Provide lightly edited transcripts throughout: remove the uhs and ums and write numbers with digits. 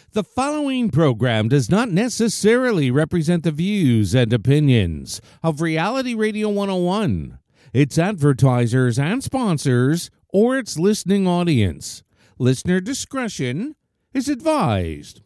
The following program does not necessarily represent the views and opinions of Reality Radio 101, its advertisers and sponsors, or its listening audience. Listener discretion is advised.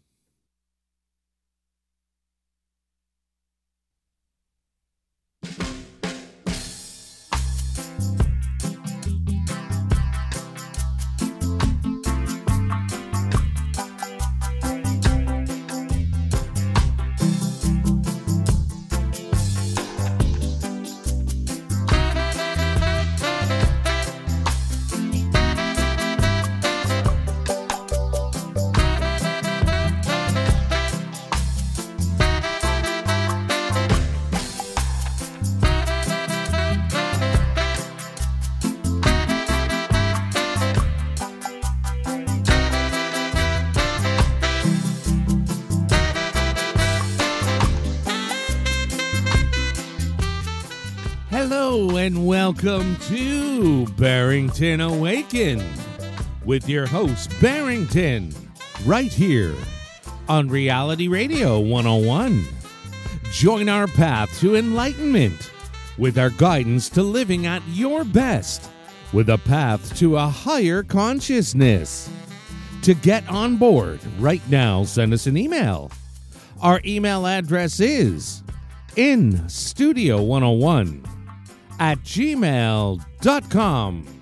Hello and welcome to Barrington Awakened with your host Barrington, right here on Reality Radio 101. Join our path to enlightenment with our guidance to living at your best with a path to a higher consciousness. To get on board right now, send us an email. Our email address is instudio101 at gmail.com.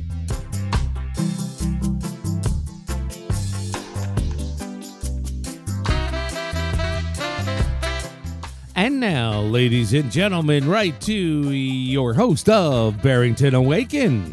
And now, ladies and gentlemen, right to your host of Barrington Awakened,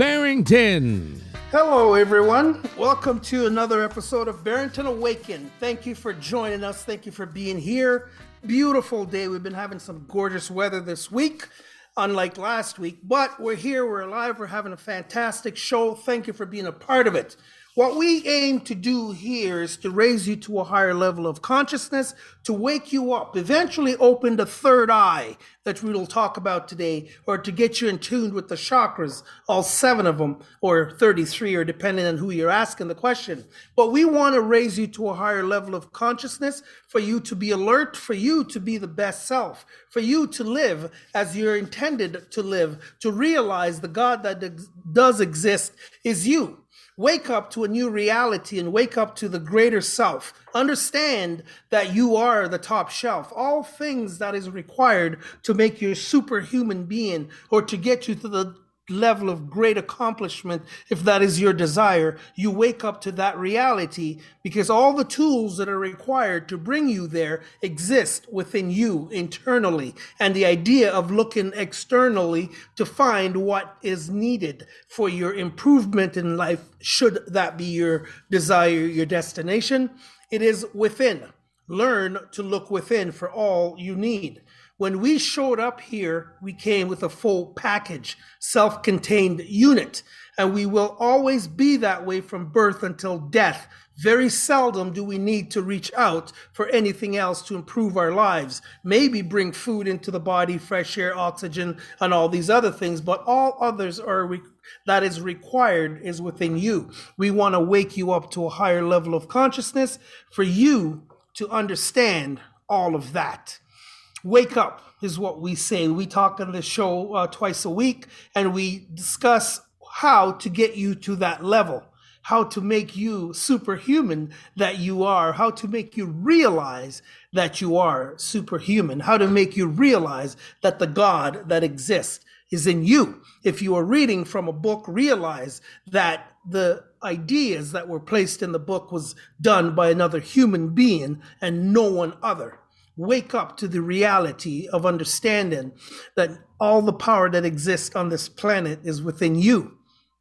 Barrington. Hello, everyone. Welcome to another episode of Barrington Awakened. Thank you for joining us. Thank you for being here. Beautiful day. We've been having some gorgeous weather this week, unlike last week, but we're here, we're alive, we're having a fantastic show. Thank you for being a part of it. What we aim to do here is to raise you to a higher level of consciousness, to wake you up, eventually open the third eye that we will talk about today, or to get you in tune with the chakras, all 7 of them, or 33, or depending on who you're asking the question. But we want to raise you to a higher level of consciousness, for you to be alert, for you to be the best self, for you to live as you're intended to live, to realize the God that does exist is you. Wake up to a new reality and wake up to the greater self. Understand that you are the top shelf. All things that is required to make you a superhuman being or to get you to the level of great accomplishment, if that is your desire, you wake up to that reality, because all the tools that are required to bring you there exist within you internally. And the idea of looking externally to find what is needed for your improvement in life, should that be your desire, your destination, it is within. Learn to look within for all you need. When we showed up here, we came with a full package, self-contained unit, and we will always be that way from birth until death. Very seldom do we need to reach out for anything else to improve our lives. Maybe bring food into the body, fresh air, oxygen, and all these other things, but all others that is required is within you. We want to wake you up to a higher level of consciousness for you to understand all of that. Wake up is what we say. We talk on the show twice a week, and we discuss how to get you to that level, how to make you superhuman that you are, how to make you realize that you are superhuman, how to make you realize that the God that exists is in you. If you are reading from a book, realize that the ideas that were placed in the book was done by another human being and no one other. Wake up to the reality of understanding that all the power that exists on this planet is within you.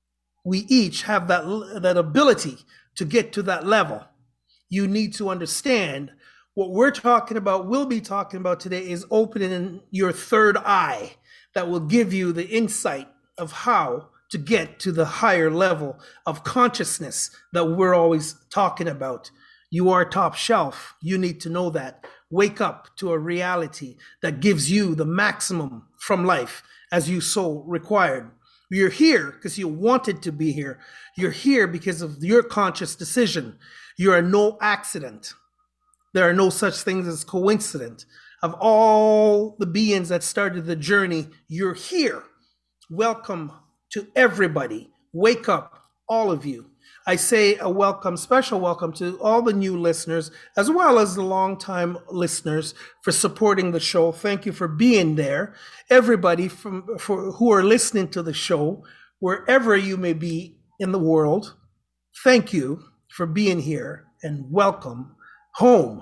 We each have that ability to get to that level. You need to understand what we'll be talking about today is opening your third eye that will give you the insight of how to get to the higher level of consciousness that we're always talking about. You are top shelf. You need to know that. Wake up to a reality that gives you the maximum from life as you so required. You're here because you wanted to be here. You're here because of your conscious decision. You are no accident. There are no such things as coincidence. Of all the beings that started the journey, you're here. Welcome to everybody. Wake up, all of you. I say a welcome, special welcome to all the new listeners, as well as the longtime listeners for supporting the show. Thank you for being there. Everybody who are listening to the show, wherever you may be in the world, thank you for being here and welcome home.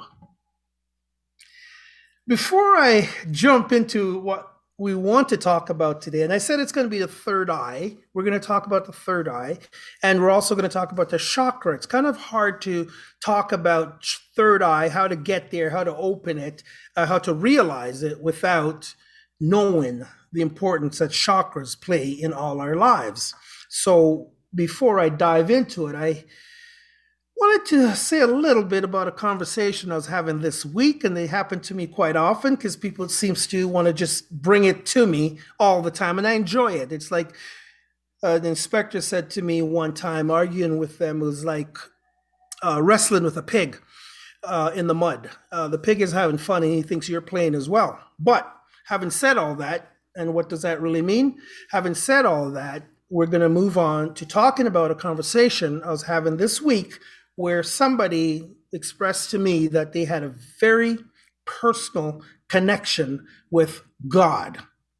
Before I jump into what we want to talk about today, and I said it's going to be the third eye. We're going to talk about the third eye, and we're also going to talk about the chakra. It's kind of hard to talk about third eye, how to get there, how to open it, how to realize it without knowing the importance that chakras play in all our lives. So before I dive into it, I wanted to say a little bit about a conversation I was having this week, and they happen to me quite often because people seems to want to just bring it to me all the time, and I enjoy it. It's like the inspector said to me one time, arguing with them was like wrestling with a pig in the mud. The pig is having fun, and he thinks you're playing as well. But having said all that, and what does that really mean? Having said all that, we're going to move on to talking about a conversation I was having this week where somebody expressed to me that they had a very personal connection with God.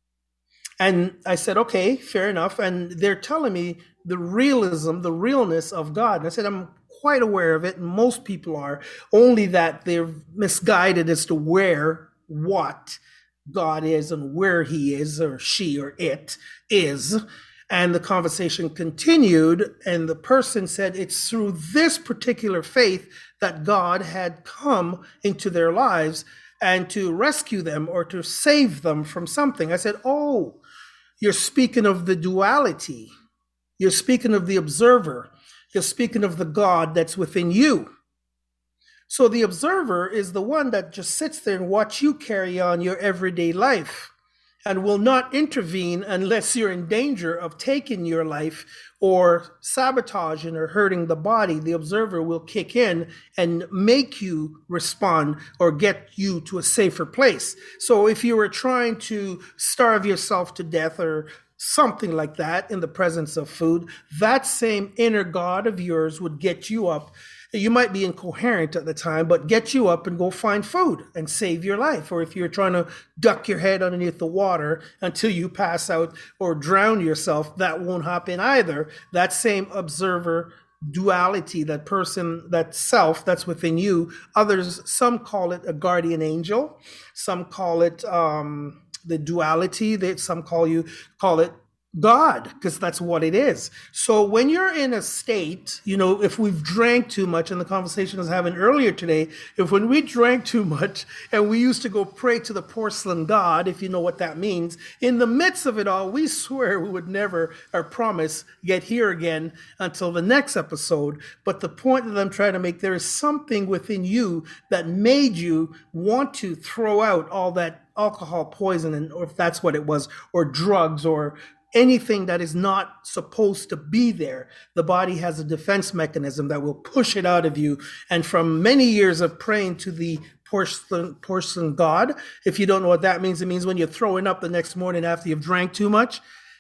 And I said, okay, fair enough. And they're telling me the realism, the realness of God. And I said, I'm quite aware of it, and most people are, only that they're misguided as to what God is and where he is, or she, or it is. And the conversation continued, and the person said it's through this particular faith that God had come into their lives and to rescue them or to save them from something. I said, oh, you're speaking of the duality. You're speaking of the observer. You're speaking of the God that's within you. So the observer is the one that just sits there and watch you carry on your everyday life, and will not intervene unless you're in danger of taking your life or sabotaging or hurting the body. The observer will kick in and make you respond or get you to a safer place. So if you were trying to starve yourself to death or something like that in the presence of food, that same inner God of yours would get you up. You might be incoherent at the time, but get you up and go find food and save your life. Or if you're trying to duck your head underneath the water until you pass out or drown yourself, that won't happen either. That same observer duality, that person, that self that's within you, others, some call it a guardian angel. Some call it the duality. Some call it God, because that's what it is. So when you're in a state, if we've drank too much, and the conversation I was having earlier today, when we drank too much and we used to go pray to the porcelain god, if you know what that means, in the midst of it all, we swear we would never, or promise, get here again until the next episode. But the point that I'm trying to make, there is something within you that made you want to throw out all that alcohol poison, or if that's what it was, or drugs, or anything that is not supposed to be there. The body has a defense mechanism that will push it out of you. And from many years of praying to the porcelain god, if you don't know what that means, it means when you're throwing up the next morning after you've drank too much,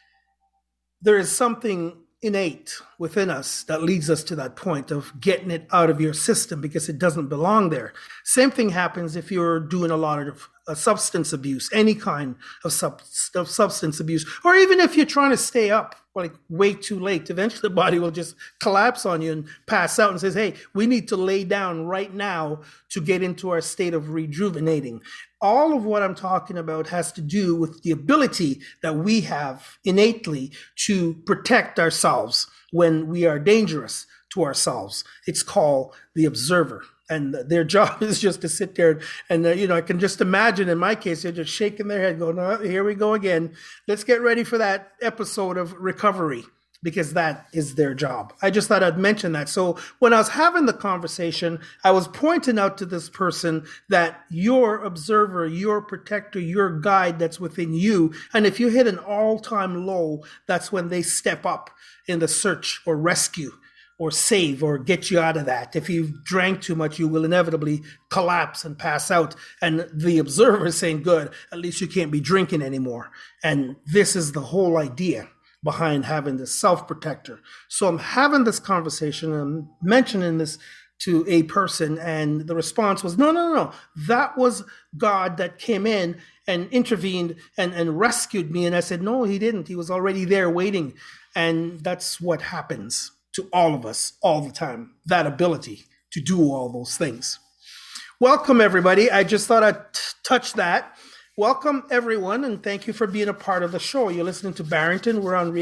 there is something innate within us that leads us to that point of getting it out of your system because it doesn't belong there. Same thing happens if you're doing a lot of substance abuse, any kind of substance abuse, or even if you're trying to stay up like way too late. Eventually the body will just collapse on you and pass out and says, hey, we need to lay down right now to get into our state of rejuvenating. All of what I'm talking about has to do with the ability that we have innately to protect ourselves when we are dangerous to ourselves. It's called the observer. And their job is just to sit there and I can just imagine in my case, they're just shaking their head going, oh, here we go again. Let's get ready for that episode of recovery. because that is their job. I just thought I'd mention that. So when I was having the conversation, I was pointing out to this person that your observer, your protector, your guide that's within you, and if you hit an all-time low, that's when they step up in the search or rescue or save or get you out of that. If you've drank too much, you will inevitably collapse and pass out. And the observer is saying, good, at least you can't be drinking anymore. And this is the whole idea behind having this self-protector. So I'm having this conversation, I'm mentioning this to a person, and the response was, no. That was God that came in and intervened and rescued me. And I said, no, he didn't. He was already there waiting. And that's what happens to all of us all the time, that ability to do all those things. Welcome, everybody. I just thought I'd touch that. Welcome, everyone, and thank you for being a part of the show. You're listening to Barrington. We're on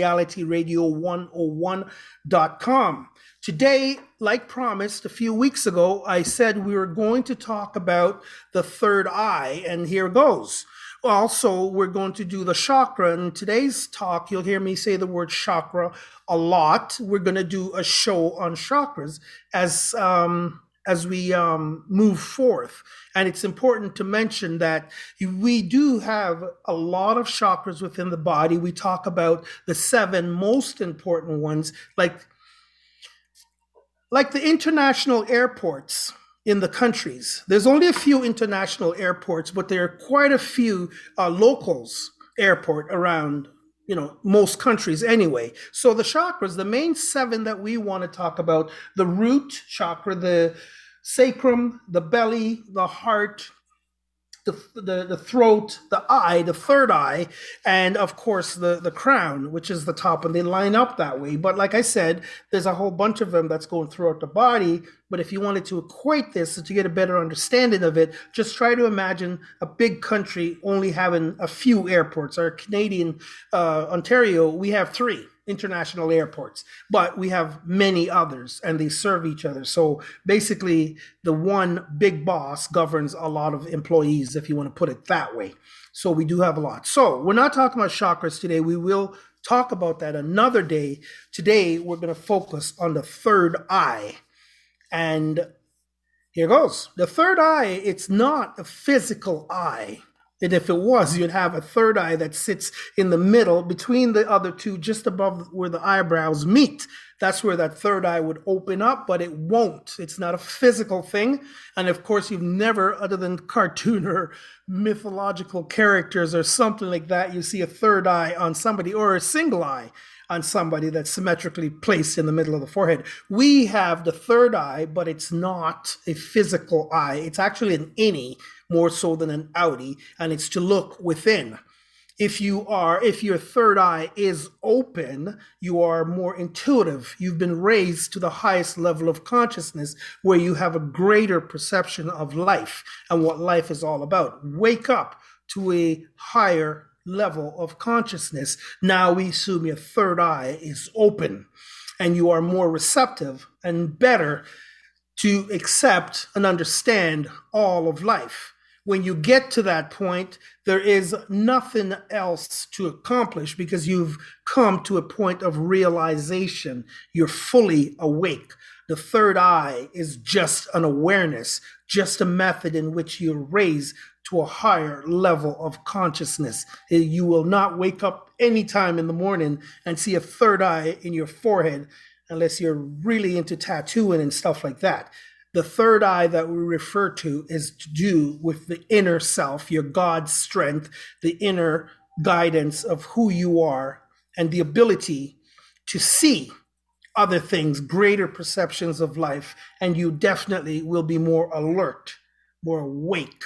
realityradio101.com. Today, like promised a few weeks ago, I said we were going to talk about the third eye, and here goes. Also, we're going to do the chakra. In today's talk, you'll hear me say the word chakra a lot. We're going to do a show on chakras as we move forth. And it's important to mention that we do have a lot of chakras within the body. We talk about the 7 most important ones, like the international airports in the countries. There's only a few international airports, but there are quite a few locals airport around, most countries anyway. So the chakras, the main 7 that we want to talk about, the root chakra, the sacrum, the belly, the heart, the throat, the eye, the third eye, and of course the crown, which is the top, and they line up that way. But like I said, there's a whole bunch of them that's going throughout the body. But if you wanted to equate this to get a better understanding of it, just try to imagine a big country only having a few airports. Our Canadian Ontario, we have 3 international airports, but we have many others and they serve each other. So basically the one big boss governs a lot of employees, if you want to put it that way. So we do have a lot. So we're not talking about chakras today. We will talk about that another day. Today we're going to focus on the third eye. And here goes. The third eye, it's not a physical eye. And if it was, you'd have a third eye that sits in the middle between the other 2, just above where the eyebrows meet. That's where that third eye would open up, but it won't. It's not a physical thing. And of course, you've never, other than cartoon or mythological characters or something like that, you see a third eye on somebody, or a single eye on somebody that's symmetrically placed in the middle of the forehead. We have the third eye, but it's not a physical eye. It's actually an innie, more so than an outie, and it's to look within. If your third eye is open, you are more intuitive. You've been raised to the highest level of consciousness where you have a greater perception of life and what life is all about. Wake up to a higher level of consciousness. Now we assume your third eye is open and you are more receptive and better to accept and understand all of life. When you get to that point, there is nothing else to accomplish because you've come to a point of realization. You're fully awake. The third eye is just an awareness, just a method in which you're raised to a higher level of consciousness. You will not wake up anytime in the morning and see a third eye in your forehead unless you're really into tattooing and stuff like that. The third eye that we refer to is to do with the inner self, your God strength, the inner guidance of who you are, and the ability to see other things, greater perceptions of life, and you definitely will be more alert, more awake.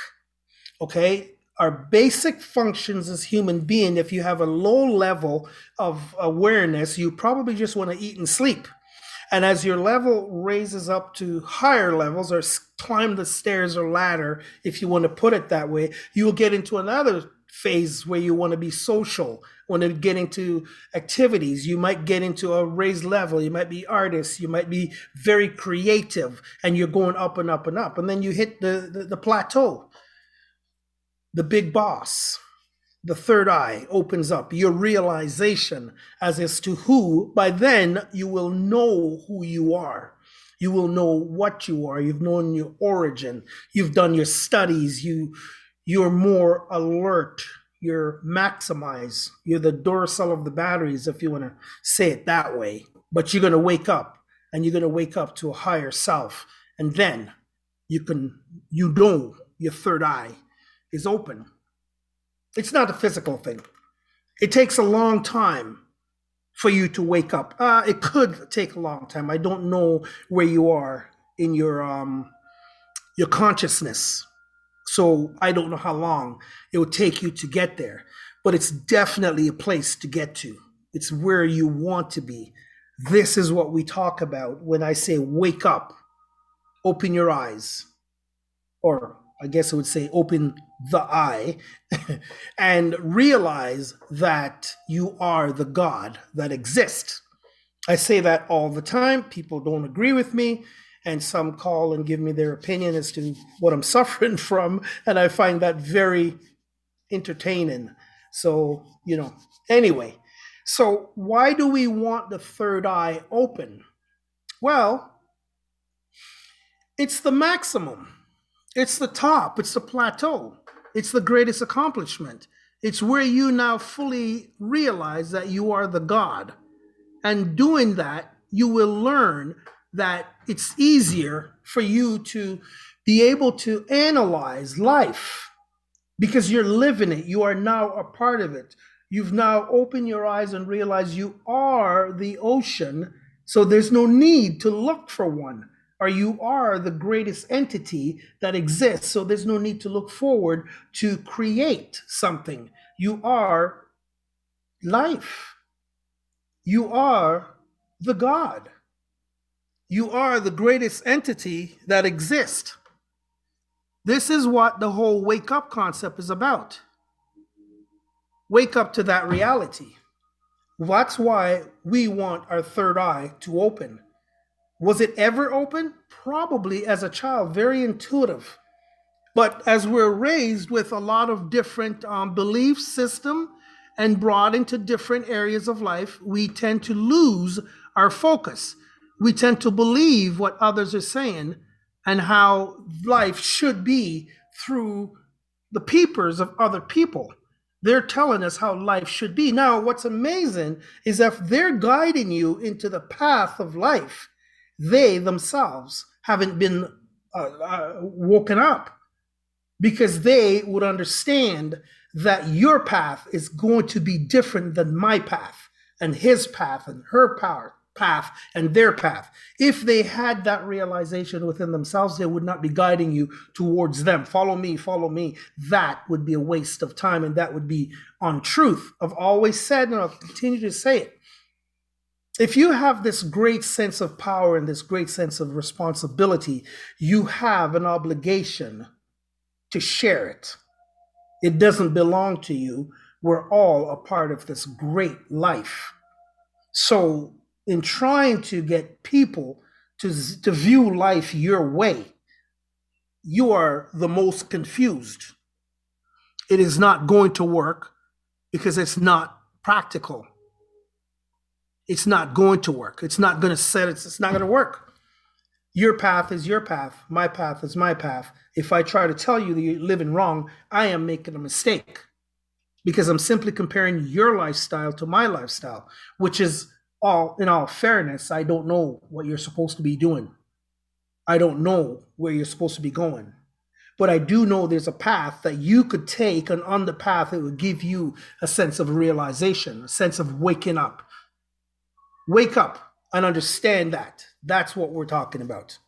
Okay? Our basic functions as human being, if you have a low level of awareness, you probably just want to eat and sleep. And as your level raises up to higher levels, or climb the stairs or ladder, if you want to put it that way, you will get into another phase where you want to be social, want to get into activities. You might get into a raised level. You might be artists. You might be very creative, and you're going up and up and up. And then you hit the plateau, the big boss, the third eye opens up, your realization as to who. By then you will know who you are. You will know what you are. You've known your origin. You've done your studies. You're more alert. You're maximized. You're the Duracell of the batteries, if you want to say it that way. But you're going to wake up, and you're going to wake up to a higher self. And then you know your third eye is open. It's not a physical thing. It takes a long time for you to wake up. It could take a long time. I don't know where you are in your consciousness. So I don't know how long it will take you to get there. But it's definitely a place to get to. It's where you want to be. This is what we talk about when I say wake up, open your eyes, or I guess I would say open the eye, and realize that you are the God that exists. I say that all the time. People don't agree with me, and some call and give me their opinion as to what I'm suffering from, and I find that very entertaining. So, anyway. So why do we want the third eye open? Well, it's the maximum. It's the top. It's the plateau. It's the greatest accomplishment. It's where you now fully realize that you are the God. And doing that, you will learn that it's easier for you to be able to analyze life because you're living it. You are now a part of it. You've now opened your eyes and realized you are the ocean, so there's no need to look for one. Or you are the greatest entity that exists, so there's no need to look forward to create something. You are life. You are the God. You are the greatest entity that exists. This is what the whole wake up concept is about. Wake up to that reality. That's why we want our third eye to open. Was it ever open? Probably as a child, very intuitive. But as we're raised with a lot of different belief system and brought into different areas of life, we tend to lose our focus. We tend to believe what others are saying and how life should be through the peepers of other people. They're telling us how life should be. Now, what's amazing is if they're guiding you into the path of life, they themselves haven't been woken up, because they would understand that your path is going to be different than my path and his path and her path and their path. If they had that realization within themselves, they would not be guiding you towards them. Follow me, follow me. That would be a waste of time, and that would be untruth. I've always said, and I'll continue to say it. If you have this great sense of power and this great sense of responsibility, you have an obligation to share it. It doesn't belong to you. We're all a part of this great life. So in trying to get people to view life your way, you are the most confused. It is not going to work because it's not practical. It's not going to work. It's not going to set it. It's not going to work. Your path is your path. My path is my path. If I try to tell you that you're living wrong, I am making a mistake, because I'm simply comparing your lifestyle to my lifestyle, which is in all fairness, I don't know what you're supposed to be doing. I don't know where you're supposed to be going. But I do know there's a path that you could take, and on the path, it would give you a sense of realization, a sense of waking up. Wake up and understand that. That's what we're talking about.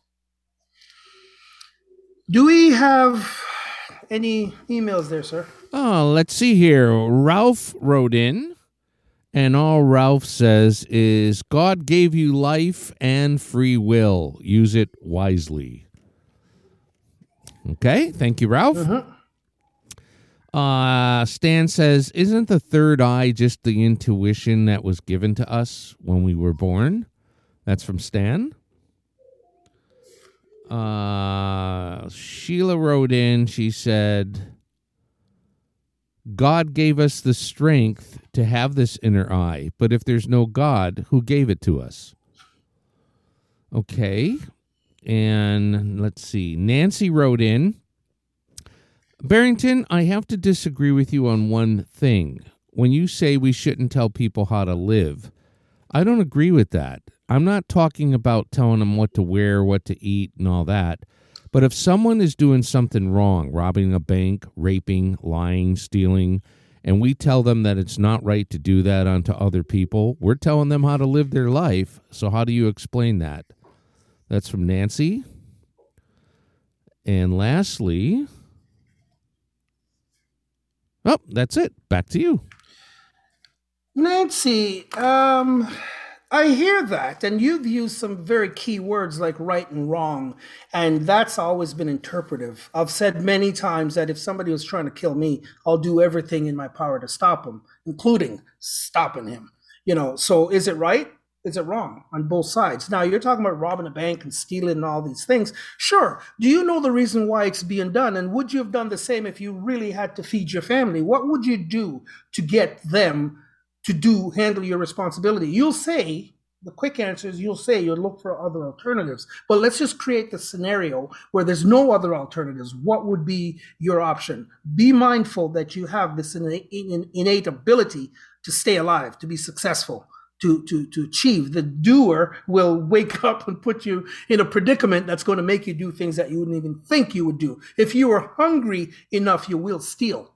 Do we have any emails there, sir? Oh, let's see here. Ralph wrote in, and all Ralph says is, God gave you life and free will. Use it wisely. Okay, thank you, Ralph. Stan says, isn't the third eye just the intuition that was given to us when we were born? That's from Stan. Sheila wrote in, she said, God gave us the strength to have this inner eye, but if there's no God, who gave it to us? Okay, and let's see. Nancy wrote in, Barrington, I have to disagree with you on one thing. When you say we shouldn't tell people how to live, I don't agree with that. I'm not talking about telling them what to wear, what to eat, and all that. But if someone is doing something wrong, robbing a bank, raping, lying, stealing, and we tell them that it's not right to do that onto other people, we're telling them how to live their life. So how do you explain that? That's from Nancy. And lastly, oh, that's it. Back to you. Nancy, I hear that, and you've used some very key words like right and wrong, and that's always been interpretive. I've said many times that if somebody was trying to kill me, I'll do everything in my power to stop him, including stopping him. So is it right? Is it wrong on both sides? Now, you're talking about robbing a bank and stealing and all these things. Sure. Do you know the reason why it's being done? And would you have done the same if you really had to feed your family? What would you do to get them to handle your responsibility? You'll say, the quick answer is you'll look for other alternatives. But let's just create the scenario where there's no other alternatives. What would be your option? Be mindful that you have this innate ability to stay alive, to be successful, to achieve. The doer will wake up and put you in a predicament that's going to make you do things that you wouldn't even think you would do. If you are hungry enough, you will steal,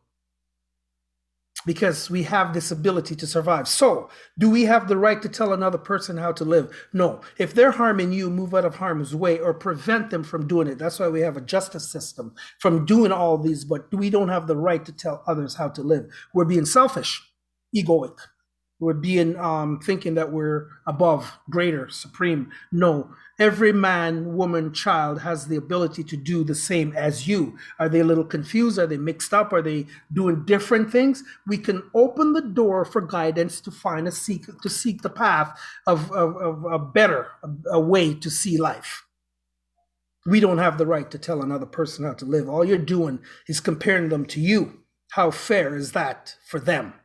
because we have this ability to survive. So, do we have the right to tell another person how to live? No. If they're harming you, move out of harm's way or prevent them from doing it. That's why we have a justice system from doing all these, but we don't have the right to tell others how to live. We're being selfish, egoic. We're being thinking that we're above, greater, supreme. No. Every man, woman, child has the ability to do the same as you. Are they a little confused? Are they mixed up? Are they doing different things? We can open the door for guidance to seek the path of a better way to see life. We don't have the right to tell another person how to live. All you're doing is comparing them to you. How fair is that for them?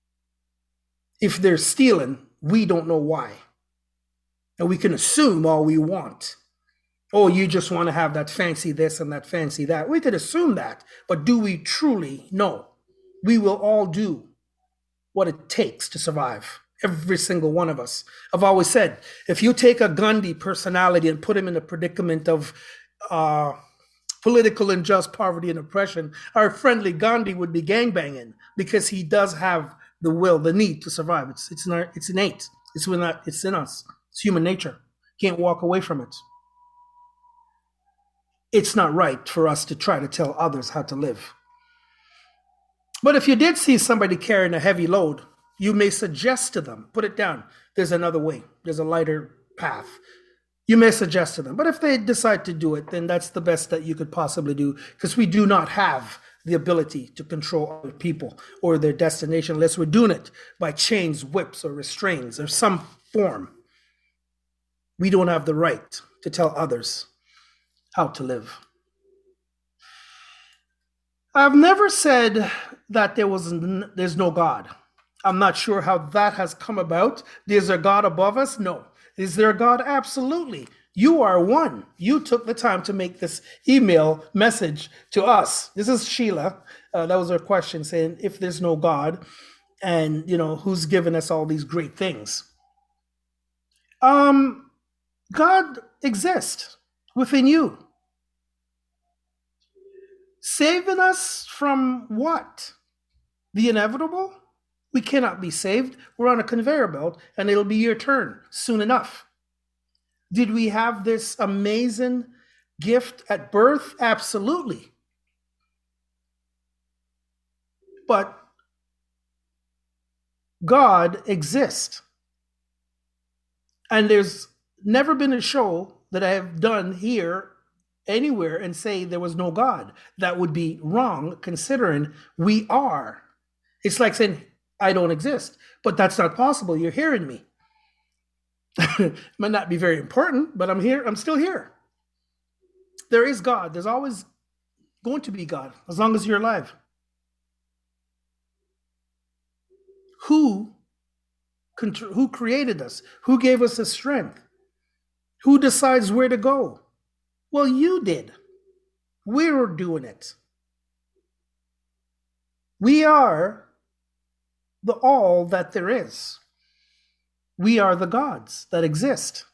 If they're stealing, we don't know why. And we can assume all we want. Oh, you just want to have that fancy this and that fancy that. We could assume that. But do we truly know? We will all do what it takes to survive. Every single one of us. I've always said, if you take a Gandhi personality and put him in a predicament of political unjust poverty and oppression, our friendly Gandhi would be gangbanging, because he does have the will, the need to survive. It's innate. It's in us. It's human nature. Can't walk away from it. It's not right for us to try to tell others how to live. But if you did see somebody carrying a heavy load, you may suggest to them, put it down. There's another way. There's a lighter path. You may suggest to them. But if they decide to do it, then that's the best that you could possibly do, because we do not have the ability to control other people or their destination unless we're doing it by chains, whips, or restraints or some form. We don't have the right to tell others how to live. I've never said that there's no God. I'm not sure how that has come about. Is there a God above us? No. Is there a God? Absolutely. You are one. You took the time to make this email message to us. This is Sheila. That was her question, saying, if there's no God, and who's given us all these great things? God exists within you. Saving us from what? The inevitable? We cannot be saved. We're on a conveyor belt, and it'll be your turn soon enough. Did we have this amazing gift at birth? Absolutely. But God exists. And there's never been a show that I have done here anywhere and say there was no God. That would be wrong, considering we are. It's like saying, I don't exist. But that's not possible. You're hearing me. Might not be very important, but I'm here. I'm still here. There is God. There's always going to be God as long as you're alive. Who created us? Who gave us the strength? Who decides where to go? Well, you did. We're doing it. We are the all that there is. We are the gods that exist.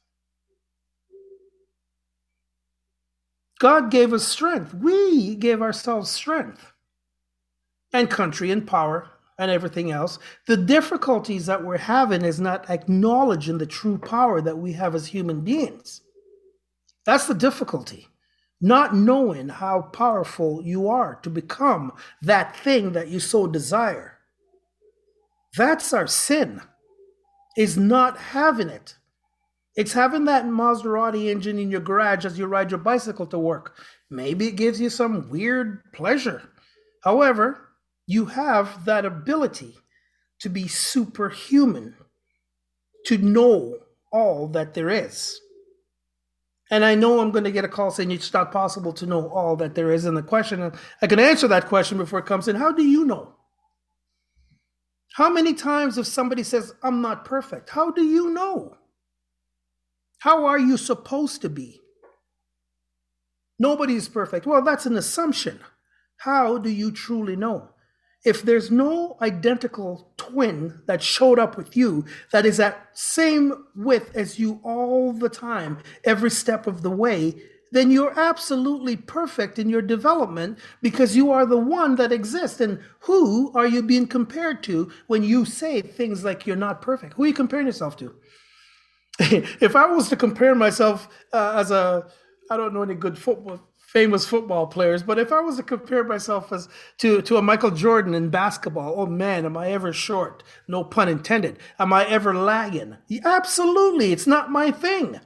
God gave us strength. We gave ourselves strength and country and power and everything else. The difficulties that we're having is not acknowledging the true power that we have as human beings. That's the difficulty. Not knowing how powerful you are to become that thing that you so desire. That's our sin, is not having it. It's having that Maserati engine in your garage as you ride your bicycle to work. Maybe it gives you some weird pleasure. However, you have that ability to be superhuman, to know all that there is. And I know I'm going to get a call saying it's not possible to know all that there is. And the question, I can answer that question before it comes in. How do you know? How many times if somebody says, I'm not perfect, how do you know? How are you supposed to be? Nobody is perfect. Well, that's an assumption. How do you truly know? If there's no identical twin that showed up with you that is at same width as you all the time, every step of the way, then you're absolutely perfect in your development because you are the one that exists. And who are you being compared to when you say things like you're not perfect? Who are you comparing yourself to? If I was to compare myself I don't know any good famous football players, but if I was to compare myself to a Michael Jordan in basketball, oh man, am I ever short? No pun intended. Am I ever lagging? Absolutely, it's not my thing.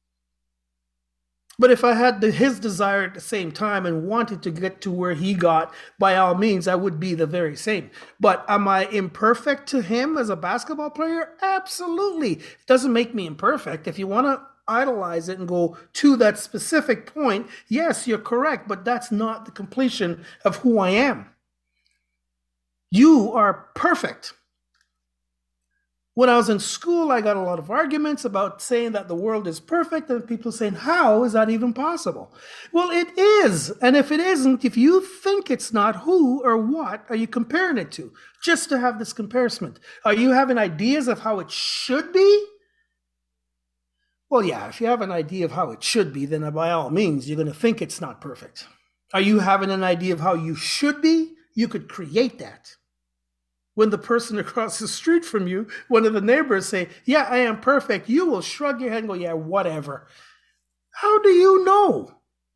But if I had his desire at the same time and wanted to get to where he got, by all means, I would be the very same. But am I imperfect to him as a basketball player? Absolutely. It doesn't make me imperfect. If you want to idolize it and go to that specific point, yes, you're correct, but that's not the completion of who I am. You are perfect. When I was in school, I got a lot of arguments about saying that the world is perfect, and people saying, how is that even possible? Well, it is. And if it isn't, if you think it's not, who or what are you comparing it to? Just to have this comparison. Are you having ideas of how it should be? Well, yeah, if you have an idea of how it should be, then by all means, you're going to think it's not perfect. Are you having an idea of how you should be? You could create that. When the person across the street from you, one of the neighbors say, yeah, I am perfect, you will shrug your head and go, yeah, whatever. How do you know?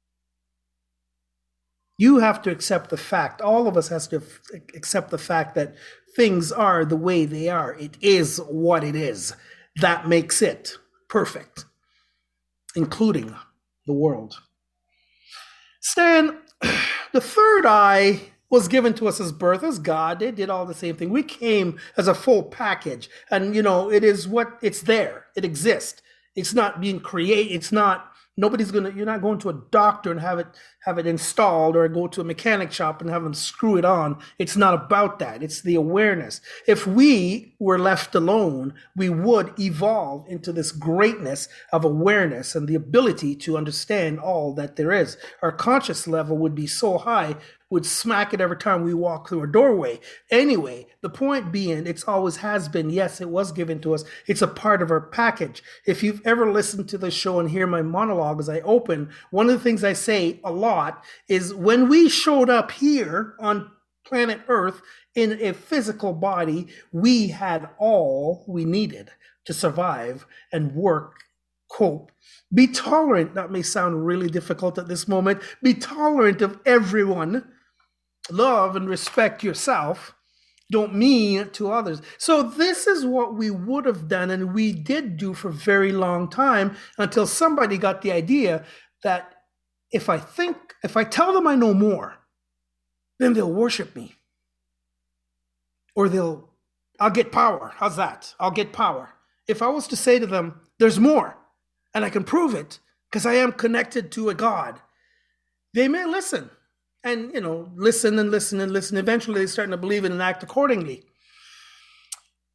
You have to accept the fact. All of us has to accept the fact that things are the way they are. It is what it is. That makes it perfect, including the world. Stan, the third eye was given to us as birth, as God. They did all the same thing. We came as a full package. And, it is what, it's there. It exists. It's not being created. It's not, you're not going to a doctor and have it installed, or go to a mechanic shop and have them screw it on. It's not about that. It's the awareness. If we were left alone, we would evolve into this greatness of awareness and the ability to understand all that there is. Our conscious level would be so high, would smack it every time we walk through a doorway. Anyway, the point being, it's always has been, yes, it was given to us. It's a part of our package. If you've ever listened to the show and hear my monologue as I open, one of the things I say a lot is when we showed up here on planet Earth in a physical body, we had all we needed to survive and work, cope, be tolerant. That may sound really difficult at this moment. Be tolerant of everyone. Love and respect yourself. Don't mean to others. So this is what we would have done, and we did do for a very long time, until somebody got the idea that if I tell them I know more, then they'll worship me. Or I'll get power. How's that? I'll get power. If I was to say to them, there's more, and I can prove it because I am connected to a God, they may listen. And, listen and listen and listen. Eventually, they're starting to believe it and act accordingly.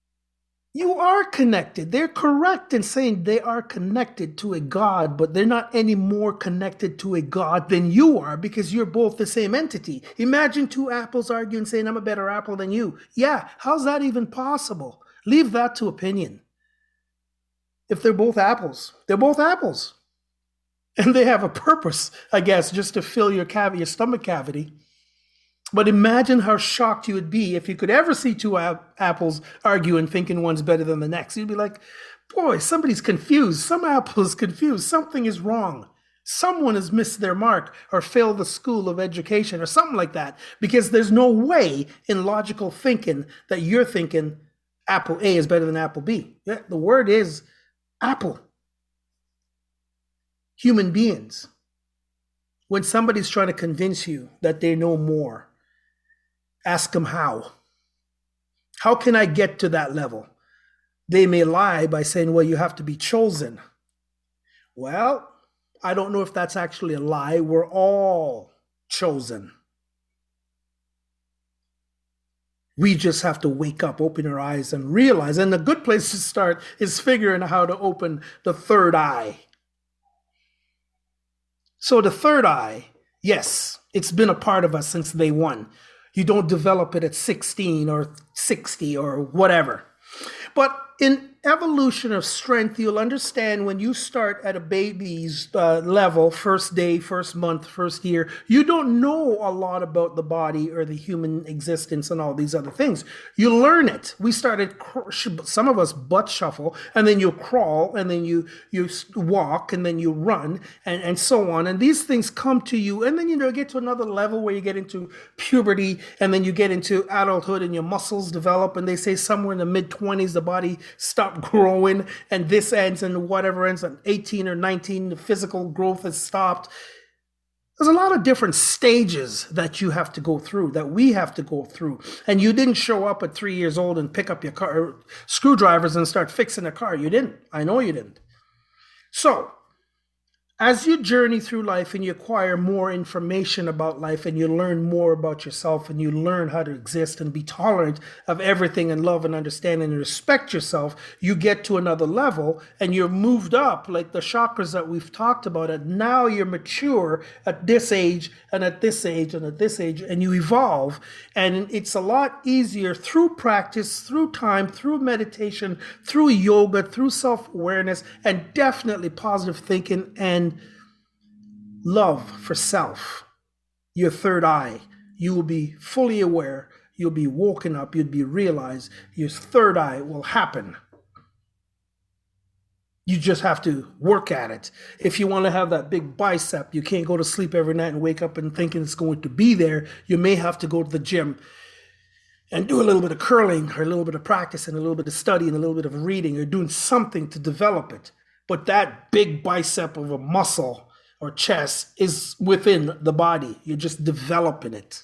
You are connected. They're correct in saying they are connected to a God, but they're not any more connected to a God than you are because you're both the same entity. Imagine two apples arguing saying, I'm a better apple than you. Yeah, how's that even possible? Leave that to opinion. If they're both apples, they're both apples. And they have a purpose, I guess, just to fill your stomach cavity. But imagine how shocked you would be if you could ever see two apples arguing, thinking one's better than the next. You'd be like, boy, somebody's confused. Some apple is confused. Something is wrong. Someone has missed their mark or failed the school of education or something like that. Because there's no way in logical thinking that you're thinking apple A is better than apple B. Yeah, the word is apple. Human beings. When somebody's trying to convince you that they know more, ask them how. How can I get to that level? They may lie by saying, well, you have to be chosen. Well, I don't know if that's actually a lie. We're all chosen. We just have to wake up, open our eyes, and realize. And a good place to start is figuring out how to open the third eye. So the third eye, yes, it's been a part of us since day one. You don't develop it at 16 or 60 or whatever. But in evolution of strength, you'll understand when you start at a baby's level, first day, first month, first year, you don't know a lot about the body or the human existence and all these other things. You learn it. We started, some of us butt shuffle, and then you crawl, and then you walk, and then you run, and so on. And these things come to you, and then you get to another level where you get into puberty, and then you get into adulthood, and your muscles develop, and they say somewhere in the mid-20s, the body stops growing, and this ends and whatever ends at 18 or 19, the physical growth has stopped. There's a lot of different stages that you have to go through, that we have to go through. And you didn't show up at 3 years old and pick up your car, screwdrivers and start fixing a car. You didn't. I know you didn't. So, as you journey through life and you acquire more information about life and you learn more about yourself and you learn how to exist and be tolerant of everything and love and understand and respect yourself, you get to another level and you're moved up like the chakras that we've talked about. And now you're mature at this age and at this age and at this age, and you evolve. And it's a lot easier through practice, through time, through meditation, through yoga, through self-awareness, and definitely positive thinking and love for self. Your third eye, you will be fully aware, you'll be woken up, you'll be realized, your third eye will happen. You just have to work at it. If you want to have that big bicep, you can't go to sleep every night and wake up and thinking it's going to be there. You may have to go to the gym and do a little bit of curling or a little bit of practice and a little bit of study and a little bit of reading or doing something to develop it. But that big bicep of a muscle or chest is within the body. You're just developing it.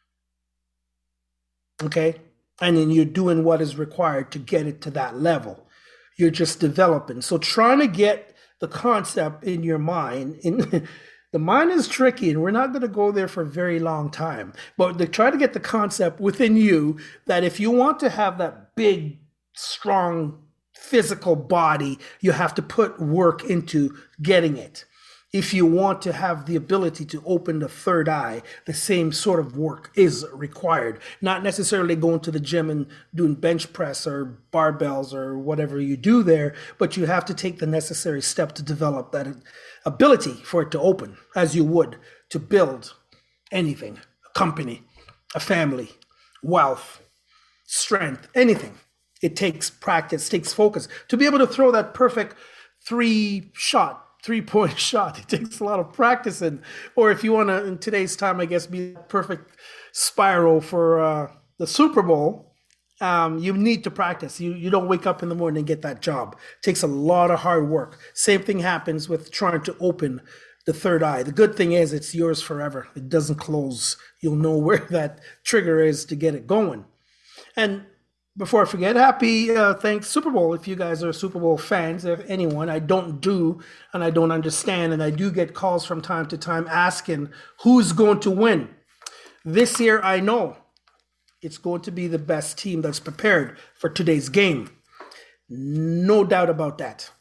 Okay? And then you're doing what is required to get it to that level. You're just developing. So trying to get the concept in your mind, the mind is tricky, and we're not going to go there for a very long time. But to try to get the concept within you that if you want to have that big, strong, physical body, you have to put work into getting it. If you want to have the ability to open the third eye, the same sort of work is required. Not necessarily going to the gym and doing bench press or barbells or whatever you do there, but you have to take the necessary step to develop that ability for it to open, as you would to build anything, a company, a family, wealth, strength, anything. It takes practice, takes focus. To be able to throw that perfect three-point shot, it takes a lot of practicing. Or if you want to, in today's time, I guess, be the perfect spiral for the Super Bowl, you need to practice. You don't wake up in the morning and get that job. It takes a lot of hard work. Same thing happens with trying to open the third eye. The good thing is it's yours forever. It doesn't close. You'll know where that trigger is to get it going. And before I forget, happy thanks Super Bowl. If you guys are Super Bowl fans, if anyone, I don't do and I don't understand, and I do get calls from time to time asking who's going to win. This year, I know it's going to be the best team that's prepared for today's game. No doubt about that.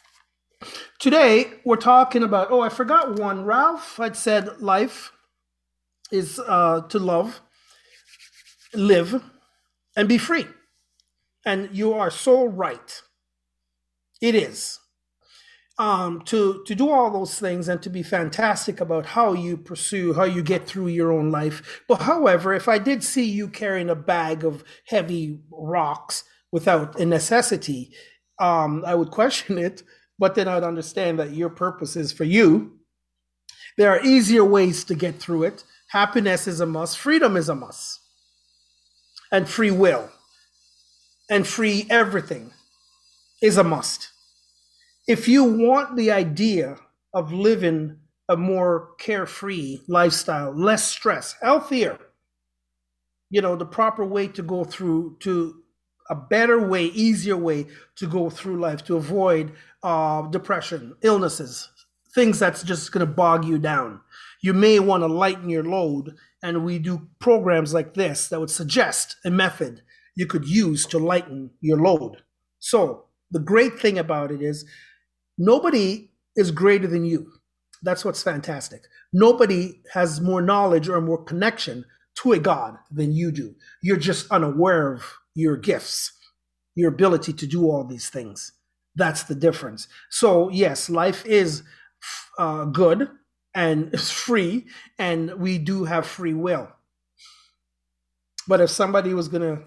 Today, we're talking about, I forgot one. Ralph had said life is to love, live, and be free. And you are so right. It is. To do all those things and to be fantastic about how you pursue, how you get through your own life. But however, if I did see you carrying a bag of heavy rocks without a necessity, I would question it, but then I'd understand that your purpose is for you. There are easier ways to get through it. Happiness is a must. Freedom is a must. And free will and free everything is a must. If you want the idea of living a more carefree lifestyle, less stress, healthier, the proper way to go through, to a better way, easier way to go through life, to avoid depression, illnesses, things that's just going to bog you down. You may want to lighten your load, and we do programs like this that would suggest a method you could use to lighten your load. So the great thing about it is, nobody is greater than you. That's what's fantastic. Nobody has more knowledge or more connection to a God than you do. You're just unaware of your gifts, your ability to do all these things. That's the difference. So yes, life is good and it's free, and we do have free will. But if somebody was going to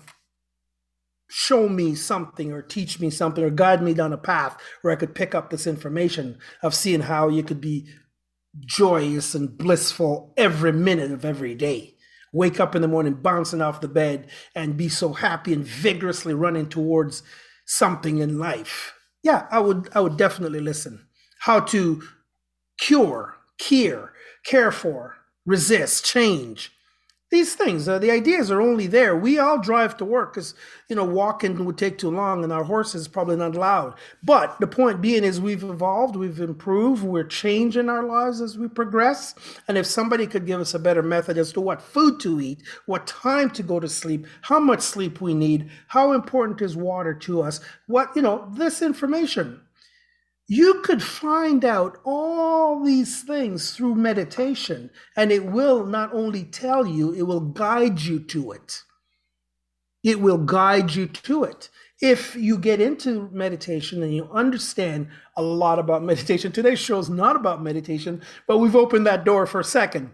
show me something or teach me something or guide me down a path where I could pick up this information of seeing how you could be joyous and blissful every minute of every day. Wake up in the morning bouncing off the bed and be so happy and vigorously running towards something in life. Yeah, I would definitely listen. How to cure, care for, resist, change. These things, the ideas are only there. We all drive to work because, walking would take too long and our horse is probably not allowed. But the point being is we've evolved, we've improved, we're changing our lives as we progress. And if somebody could give us a better method as to what food to eat, what time to go to sleep, how much sleep we need, how important is water to us, this information. You could find out all these things through meditation, and it will not only tell you, it will guide you to it. It will guide you to it. If you get into meditation and you understand a lot about meditation, today's show is not about meditation, but we've opened that door for a second.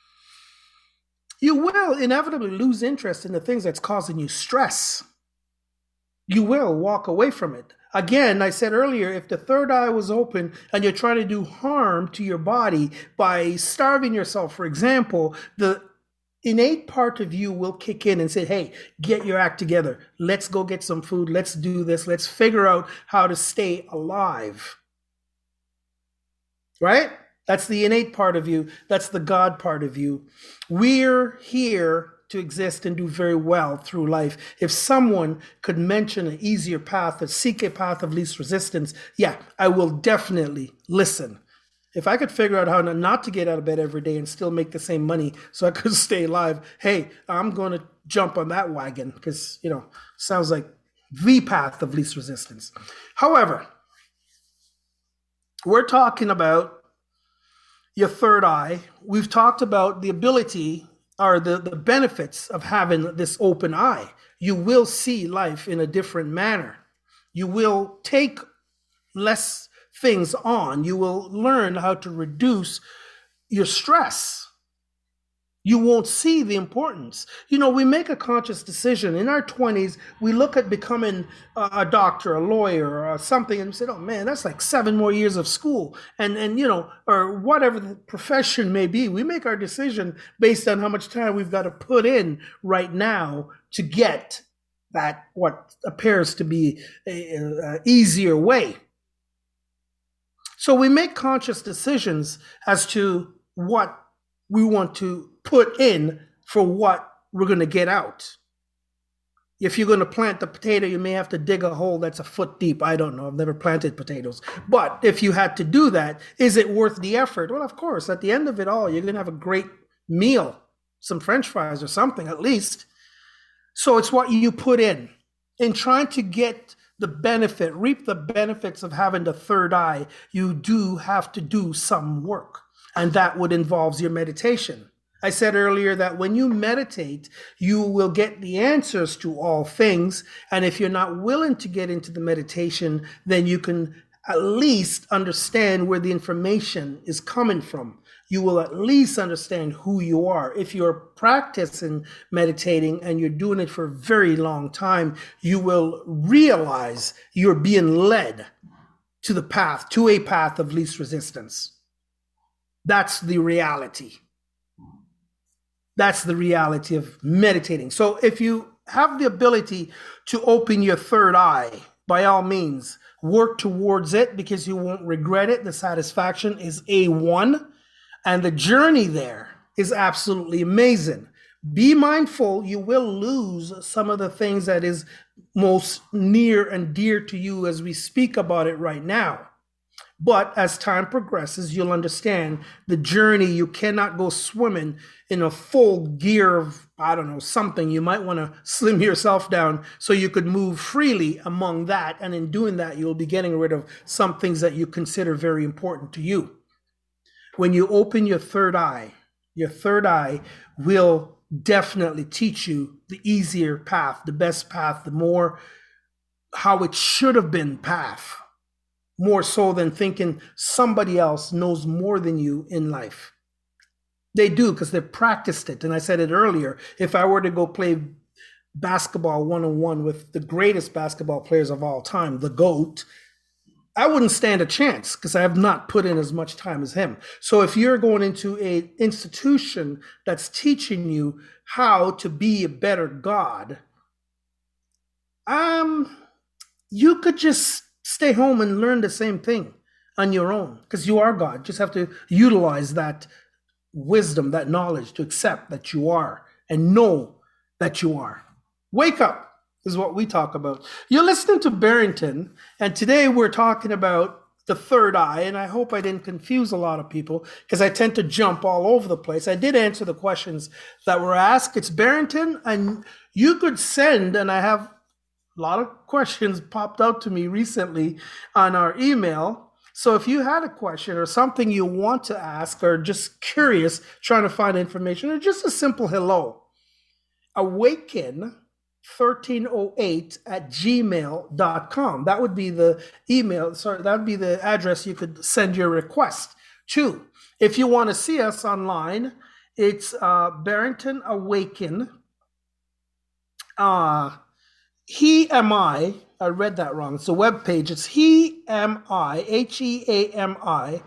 You will inevitably lose interest in the things that's causing you stress. You will walk away from it. Again, I said earlier, if the third eye was open and you're trying to do harm to your body by starving yourself, for example, the innate part of you will kick in and say, hey, get your act together. Let's go get some food. Let's do this. Let's figure out how to stay alive. Right? That's the innate part of you. That's the God part of you. We're here to exist and do very well through life. If someone could mention an easier path, or seek a path of least resistance, yeah, I will definitely listen. If I could figure out how not to get out of bed every day and still make the same money so I could stay alive, hey, I'm going to jump on that wagon because, sounds like the path of least resistance. However, we're talking about your third eye. We've talked about the ability or the benefits of having this open eye. You will see life in a different manner. You will take less things on. You will learn how to reduce your stress. You won't see the importance. We make a conscious decision. In our 20s, we look at becoming a doctor, a lawyer, or something, and we say, oh man, that's like 7 more years of school. And or whatever the profession may be. We make our decision based on how much time we've got to put in right now to get that, what appears to be a easier way. So we make conscious decisions as to what we want to put in for what we're going to get out. If you're going to plant the potato, you may have to dig a hole that's a foot deep. I don't know. I've never planted potatoes. But if you had to do that, is it worth the effort? Well, of course. At the end of it all, you're going to have a great meal, some French fries or something at least. So it's what you put in trying to get reap the benefits of having the third eye, you do have to do some work. And that would involve your meditation. I said earlier that when you meditate, you will get the answers to all things. And if you're not willing to get into the meditation, then you can at least understand where the information is coming from. You will at least understand who you are. If you're practicing meditating and you're doing it for a very long time, you will realize you're being led to a path of least resistance. That's the reality. That's the reality of meditating. So if you have the ability to open your third eye, by all means, work towards it because you won't regret it. The satisfaction is A1, and the journey there is absolutely amazing. Be mindful, you will lose some of the things that is most near and dear to you as we speak about it right now. But as time progresses, you'll understand the journey. You cannot go swimming in a full gear of, something. You might want to slim yourself down so you could move freely among that. And in doing that, you'll be getting rid of some things that you consider very important to you. When you open your third eye will definitely teach you the easier path, the best path, the more how it should have been path. More so than thinking somebody else knows more than you in life. They do because they've practiced it. And I said it earlier, if I were to go play basketball one-on-one with the greatest basketball players of all time, the GOAT, I wouldn't stand a chance because I have not put in as much time as him. So if you're going into an institution that's teaching you how to be a better God, you could just stay home and learn the same thing on your own because you are God. Just have to utilize that wisdom, that knowledge to accept that you are and know that you are. Wake up is what we talk about. You're listening to Barrington, and today we're talking about the third eye, and I hope I didn't confuse a lot of people because I tend to jump all over the place. I did answer the questions that were asked. It's Barrington, and you could send, and I have a lot of questions popped out to me recently on our email. So if you had a question or something you want to ask or just curious, trying to find information, or just a simple hello, awaken1308@gmail.com. That would be the email. Sorry, that would be the address you could send your request to. If you want to see us online, it's Barrington Awaken. I read that wrong. It's a webpage. It's HEAMI,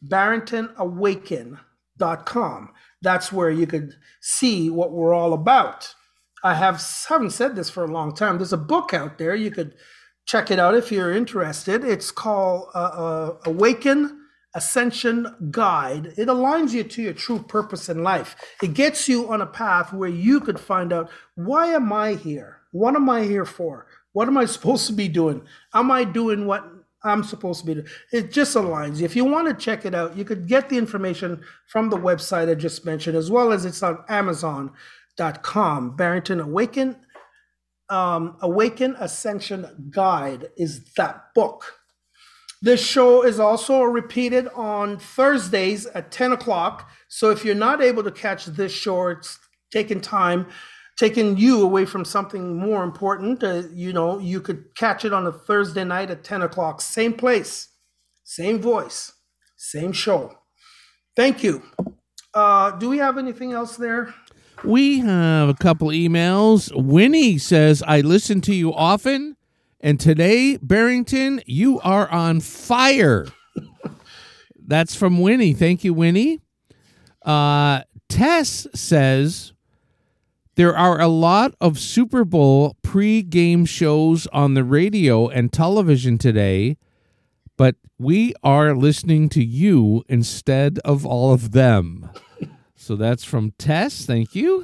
BarringtonAwaken.com. That's where you could see what we're all about. I haven't said this for a long time. There's a book out there. You could check it out if you're interested. It's called Awaken Ascension Guide. It aligns you to your true purpose in life. It gets you on a path where you could find out, why am I here? What am I here for? What am I supposed to be doing? Am I doing what I'm supposed to be doing? It just aligns you. If you want to check it out, you could get the information from the website I just mentioned, as well as it's on Amazon.com. Barrington Awaken, Awaken Ascension Guide is that book. This show is also repeated on Thursdays at 10 o'clock. So if you're not able to catch this show, it's taking you away from something more important, you could catch it on a Thursday night at 10 o'clock. Same place, same voice, same show. Thank you. Do we have anything else there? We have a couple emails. Winnie says, I listen to you often, and today, Barrington, you are on fire. That's from Winnie. Thank you, Winnie. Tess says, there are a lot of Super Bowl pre-game shows on the radio and television today, but we are listening to you instead of all of them. So that's from Tess. Thank you.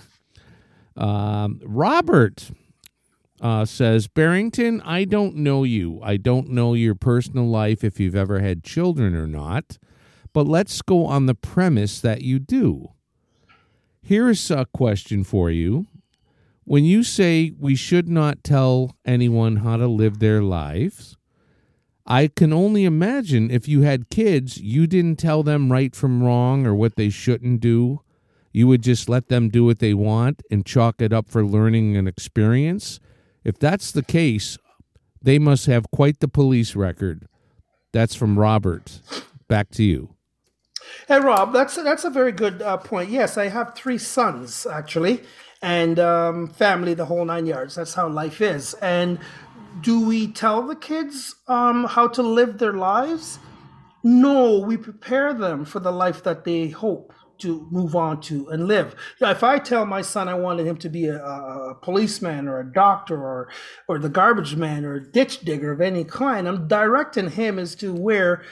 Robert says, Barrington, I don't know you. I don't know your personal life, if you've ever had children or not, but let's go on the premise that you do. Here's a question for you. when you say we should not tell anyone how to live their lives, I can only imagine if you had kids, you didn't tell them right from wrong or what they shouldn't do. You would just let them do what they want and chalk it up for learning and experience. If that's the case, they must have quite the police record. That's from Robert. Back to you. Hey, Rob, that's a very good point. Yes, I have 3 sons, actually, and family, the whole 9 yards. That's how life is. And do we tell the kids how to live their lives? No, we prepare them for the life that they hope to move on to and live. If I tell my son I wanted him to be a policeman or a doctor or the garbage man or a ditch digger of any kind, I'm directing him as to where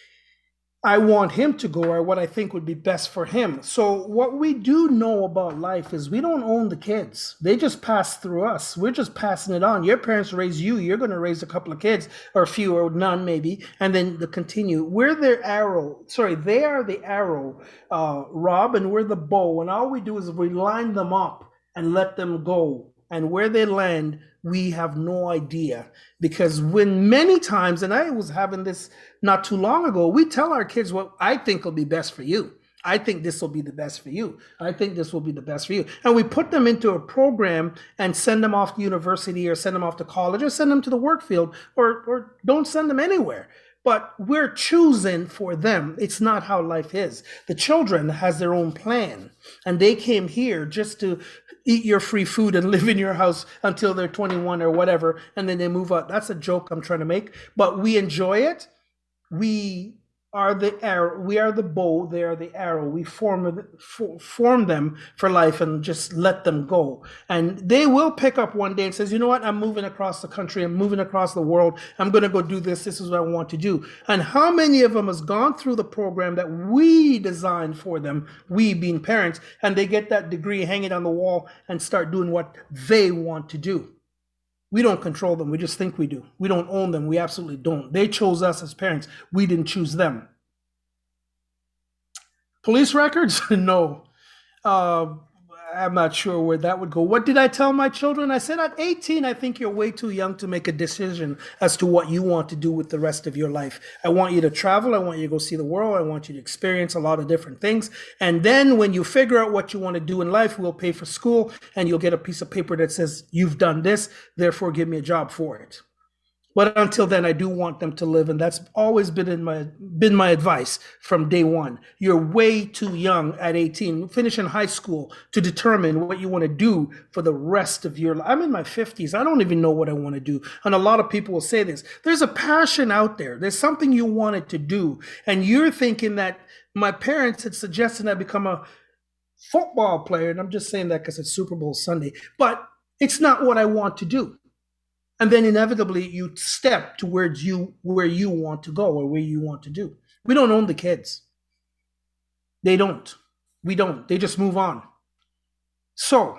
I want him to go or what I think would be best for him. So what we do know about life is we don't own the kids. They just pass through us. We're just passing it on. Your parents raise you. You're going to raise a couple of kids or a few or none maybe, and then the continue. We're their arrow. Sorry, they are the arrow, Rob, and we're the bow. And all we do is we line them up and let them go. And where they land, we have no idea. Because when many times, and I was having this not too long ago, we tell our kids what I think will be best for you. I think this will be the best for you. I think this will be the best for you. And we put them into a program and send them off to university or send them off to college or send them to the work field or don't send them anywhere. But we're choosing for them. It's not how life is. The children has their own plan. And they came here just to eat your free food and live in your house until they're 21 or whatever. And then they move out. That's a joke I'm trying to make. But we enjoy it. We are the arrow. We are the bow. They are the arrow. We form them for life and just let them go. And they will pick up one day and says, you know what? I'm moving across the country. I'm moving across the world. I'm going to go do this. This is what I want to do. And how many of them has gone through the program that we designed for them, we being parents, and they get that degree, hang it on the wall and start doing what they want to do. We don't control them. We just think we do. We don't own them. We absolutely don't. They chose us as parents. We didn't choose them. Police records? No. I'm not sure where that would go. What did I tell my children? I said at 18, I think you're way too young to make a decision as to what you want to do with the rest of your life. I want you to travel. I want you to go see the world. I want you to experience a lot of different things. And then when you figure out what you want to do in life, we'll pay for school and you'll get a piece of paper that says, you've done this, therefore give me a job for it. But until then, I do want them to live, and that's always been my advice from day one. You're way too young at 18, finishing high school, to determine what you want to do for the rest of your life. I'm in my 50s. I don't even know what I want to do. And a lot of people will say this. There's a passion out there. There's something you wanted to do. And you're thinking that my parents had suggested I become a football player. And I'm just saying that because it's Super Bowl Sunday. But it's not what I want to do. And then inevitably you step towards where you want to go or where you want to do. We don't own the kids. They don't. We don't. They just move on. So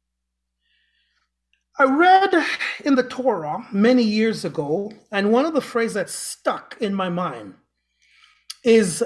I read in the Torah many years ago, and one of the phrases that stuck in my mind is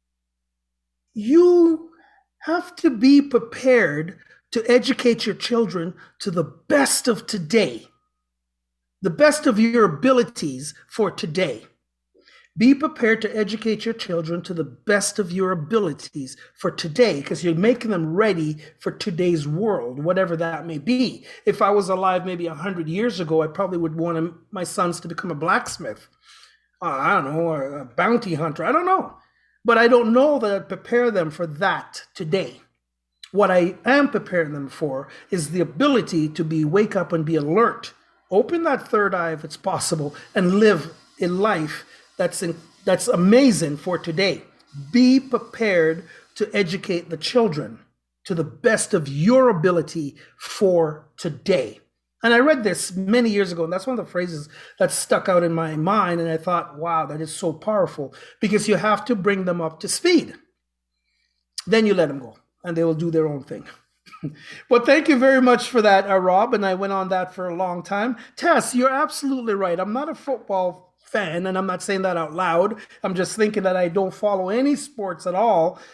you have to be prepared to educate your children to the best of today. The best of your abilities for today. Be prepared to educate your children to the best of your abilities for today, because you're making them ready for today's world, whatever that may be. If I was alive maybe 100 years ago, I probably would want my sons to become a blacksmith. I don't know, or a bounty hunter. I don't know. But I don't know that I'd prepare them for that today. What I am preparing them for is the ability to wake up and be alert. Open that third eye if it's possible and live a life that's amazing for today. Be prepared to educate the children to the best of your ability for today. And I read this many years ago, and that's one of the phrases that stuck out in my mind. And I thought, wow, that is so powerful, because you have to bring them up to speed. Then you let them go and they will do their own thing. Well, thank you very much for that, Rob. And I went on that for a long time. Tess, you're absolutely right. I'm not a football fan, and I'm not saying that out loud. I'm just thinking that I don't follow any sports at all.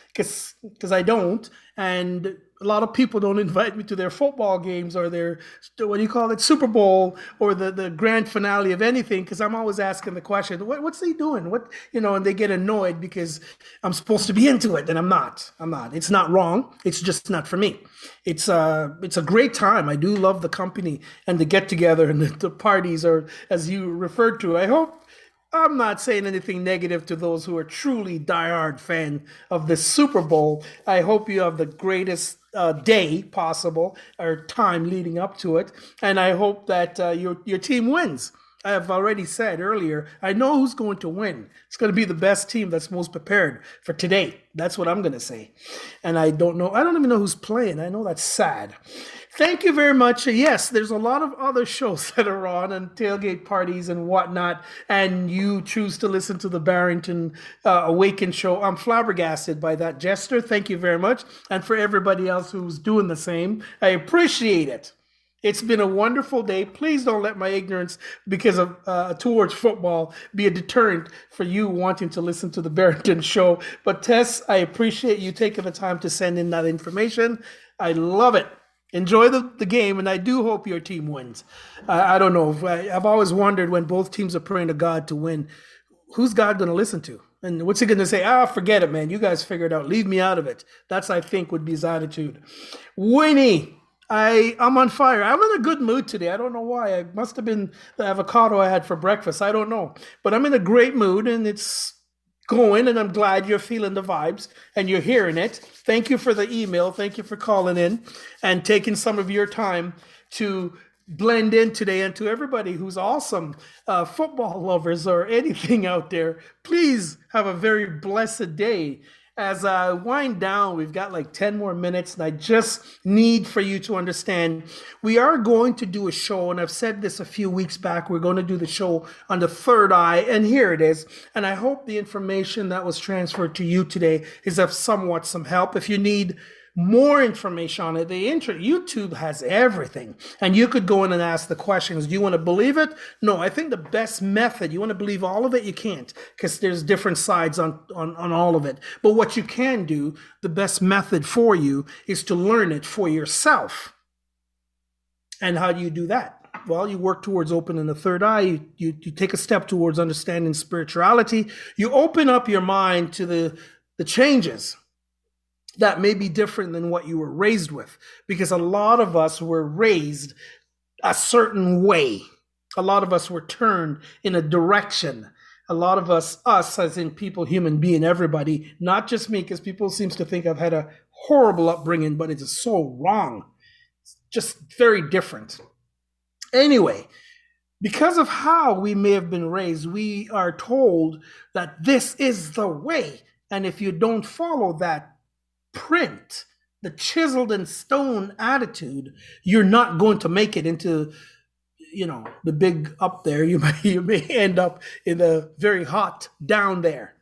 because I don't. And a lot of people don't invite me to their football games or their, what do you call it, Super Bowl or the grand finale of anything, because I'm always asking the question, what's he doing? And they get annoyed because I'm supposed to be into it, and I'm not. It's not wrong. It's just not for me. It's a great time. I do love the company and the get together and the parties, or as you referred to. I hope I'm not saying anything negative to those who are truly diehard fan of the Super Bowl. I hope you have the greatest day possible or time leading up to it, and I hope that your team wins. I have already said earlier, I know who's going to win. It's going to be the best team that's most prepared for today. That's what I'm going to say. And I don't even know who's playing. I know that's sad. Thank you very much. Yes, there's a lot of other shows that are on and tailgate parties and whatnot, and you choose to listen to the Barrington Awaken show. I'm flabbergasted by that gesture. Thank you very much. And for everybody else who's doing the same, I appreciate it. It's been a wonderful day. Please don't let my ignorance because of towards football be a deterrent for you wanting to listen to the Barrington show. But Tess, I appreciate you taking the time to send in that information. I love it. Enjoy the game, and I do hope your team wins. I don't know. I've always wondered, when both teams are praying to God to win, who's God going to listen to? And what's he going to say? Forget it, man. You guys figure it out. Leave me out of it. That's, I think, would be his attitude. Winnie, I'm on fire. I'm in a good mood today. I don't know why. It must have been the avocado I had for breakfast. I don't know. But I'm in a great mood, and it's going, and I'm glad you're feeling the vibes and you're hearing it. Thank you for the email. Thank you for calling in and taking some of your time to blend in today. And to everybody who's awesome football lovers or anything out there, please have a very blessed day. As I wind down, we've got like 10 more minutes, and I just need for you to understand, we are going to do a show, and I've said this a few weeks back, we're going to do the show on the third eye, and here it is. And I hope the information that was transferred to you today is of somewhat some help. If you need more information on it, YouTube has everything, and you could go in and ask the questions. Do you want to believe it? No, I think the best method, you want to believe all of it, you can't, because there's different sides on all of it. But what you can do, the best method for you, is to learn it for yourself. And how do you do that? Well, you work towards opening the third eye. You take a step towards understanding spirituality. You open up your mind to the changes that may be different than what you were raised with, because a lot of us were raised a certain way. A lot of us were turned in a direction. A lot of us as in people, human being, everybody, not just me, because people seems to think I've had a horrible upbringing, but it is so wrong. It's just very different. Anyway, because of how we may have been raised, we are told that this is the way. And if you don't follow that print, the chiseled in stone attitude, you're not going to make it into, the big up there. You may end up in the very hot down there.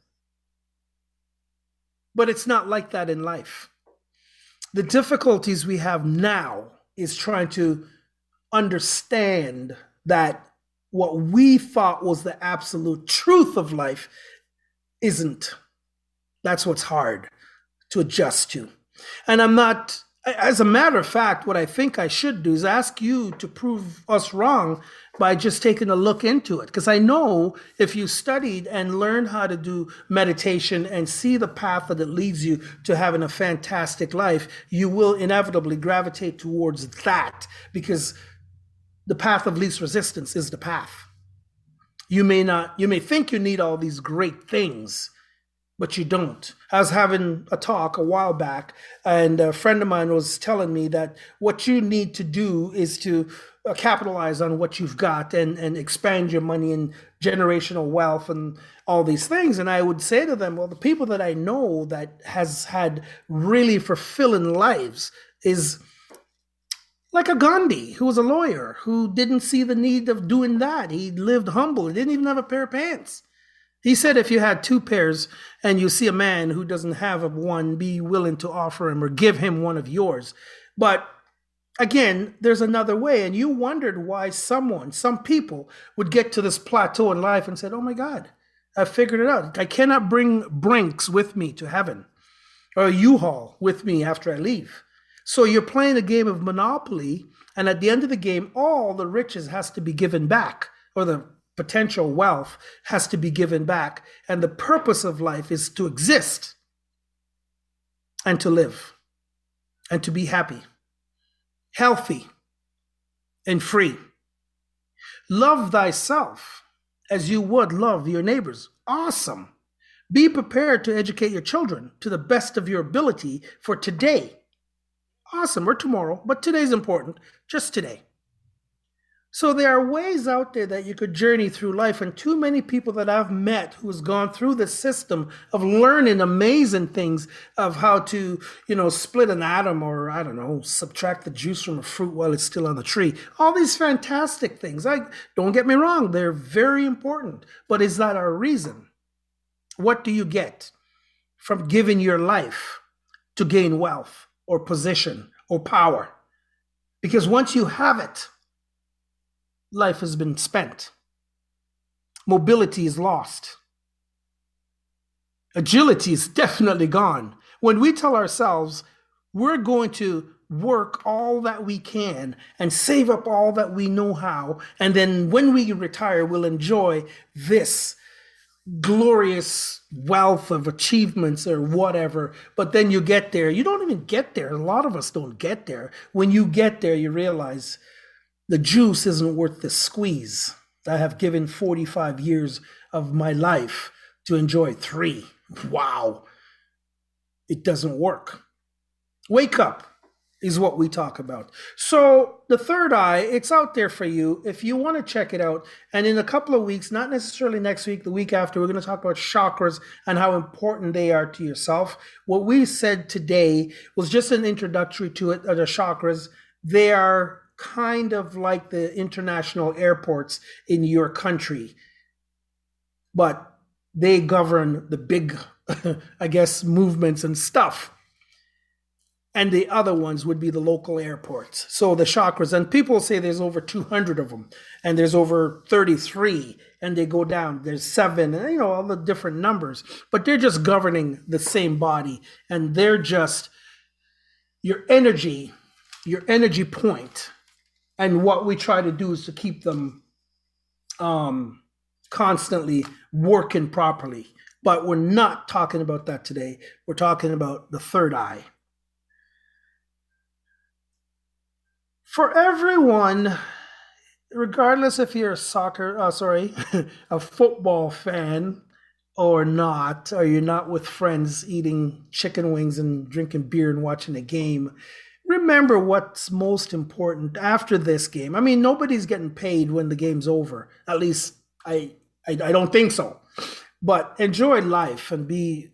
But it's not like that in life. The difficulties we have now is trying to understand that what we thought was the absolute truth of life isn't. That's what's hard to adjust to. And I'm not, as a matter of fact, what I think I should do is ask you to prove us wrong by just taking a look into it. Because I know if you studied and learned how to do meditation and see the path that it leads you to having a fantastic life, you will inevitably gravitate towards that, because the path of least resistance is the path. You may think you need all these great things, but you don't. I was having a talk a while back, and a friend of mine was telling me that what you need to do is to capitalize on what you've got and expand your money and generational wealth and all these things. And I would say to them, well, the people that I know that has had really fulfilling lives is like a Gandhi, who was a lawyer, who didn't see the need of doing that. He lived humble. He didn't even have a pair of pants. He said if you had two pairs and you see a man who doesn't have one, be willing to offer him or give him one of yours. But again, there's another way. And you wondered why some people would get to this plateau in life and said, oh my God, I figured it out. I cannot bring Brinks with me to heaven. or a U-Haul with me after I leave. So you're playing a game of Monopoly, and at the end of the game, all the riches has to be given back, or the potential wealth has to be given back. And the purpose of life is to exist and to live and to be happy, healthy, and free. Love thyself as you would love your neighbors. Awesome. Be prepared to educate your children to the best of your ability for today. Awesome, or tomorrow, but today's important, just today. So there are ways out there that you could journey through life, and too many people that I've met who's gone through the system of learning amazing things of how to, split an atom, or I don't know, subtract the juice from a fruit while it's still on the tree. All these fantastic things. Don't get me wrong, they're very important, but is that our reason? What do you get from giving your life to gain wealth or position or power? Because once you have it, life has been spent. Mobility is lost. Agility is definitely gone. When we tell ourselves we're going to work all that we can and save up all that we know how, and then when we retire, we'll enjoy this glorious wealth of achievements or whatever, but then you get there. You don't even get there. A lot of us don't get there. When you get there, you realize the juice isn't worth the squeeze. I have given 45 years of my life to enjoy 3. Wow. It doesn't work. Wake up is what we talk about. So the third eye, it's out there for you if you want to check it out. And in a couple of weeks, not necessarily next week, the week after, we're going to talk about chakras and how important they are to yourself. What we said today was just an introductory to it, the chakras. They are kind of like the international airports in your country, but they govern the big, movements and stuff. And the other ones would be the local airports. So the chakras, and people say there's over 200 of them, and there's over 33, and they go down. There's 7, and all the different numbers, but they're just governing the same body, and they're just your energy point. And what we try to do is to keep them constantly working properly. But we're not talking about that today. We're talking about the third eye. For everyone, regardless if you're a football fan or not, or you're not with friends eating chicken wings and drinking beer and watching a game, remember what's most important after this game. I mean, nobody's getting paid when the game's over. At least I don't think so. But enjoy life and be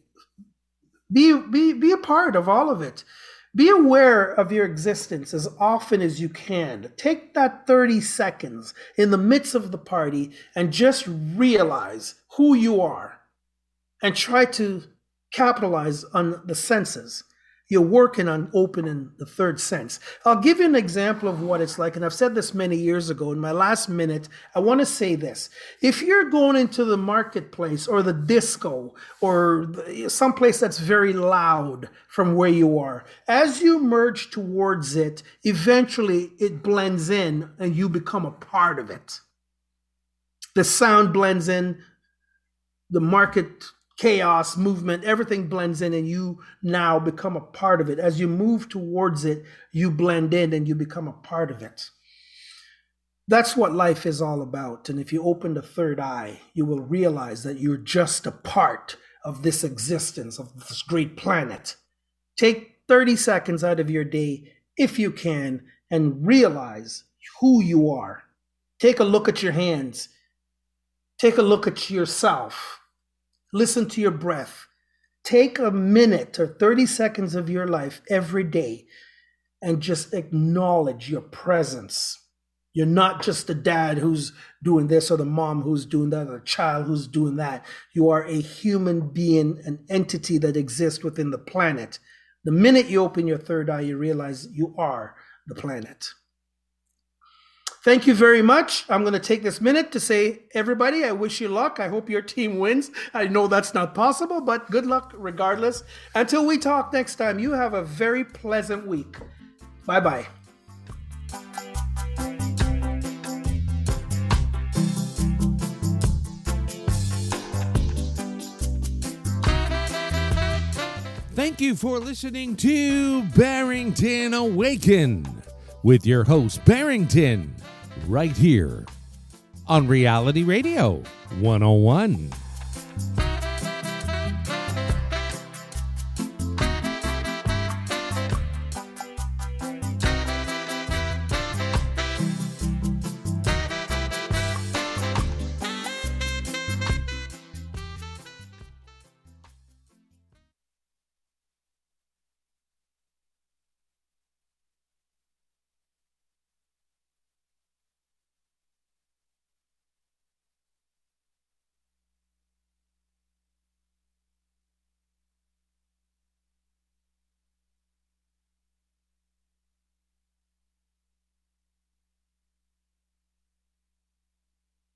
a part of all of it. Be aware of your existence as often as you can. Take that 30 seconds in the midst of the party and just realize who you are and try to capitalize on the senses. You're working on opening the third sense. I'll give you an example of what it's like, and I've said this many years ago. In my last minute, I want to say this. If you're going into the marketplace or the disco or someplace that's very loud from where you are, as you merge towards it, eventually it blends in and you become a part of it. The sound blends in, the market chaos, movement, everything blends in, and you now become a part of it. As you move towards it, you blend in and you become a part of it. That's what life is all about. And if you open the third eye, you will realize that you're just a part of this existence, of this great planet. Take 30 seconds out of your day, if you can, and realize who you are. Take a look at your hands. Take a look at yourself. Listen to your breath. Take a minute or 30 seconds of your life every day and just acknowledge your presence. You're not just the dad who's doing this or the mom who's doing that or the child who's doing that. You are a human being, an entity that exists within the planet. The minute you open your third eye, you realize you are the planet. Thank you very much. I'm going to take this minute to say, everybody, I wish you luck. I hope your team wins. I know that's not possible, but good luck regardless. Until we talk next time, you have a very pleasant week. Bye-bye. Thank you for listening to Barrington Awaken with your host, Barrington, right here on Reality Radio 101.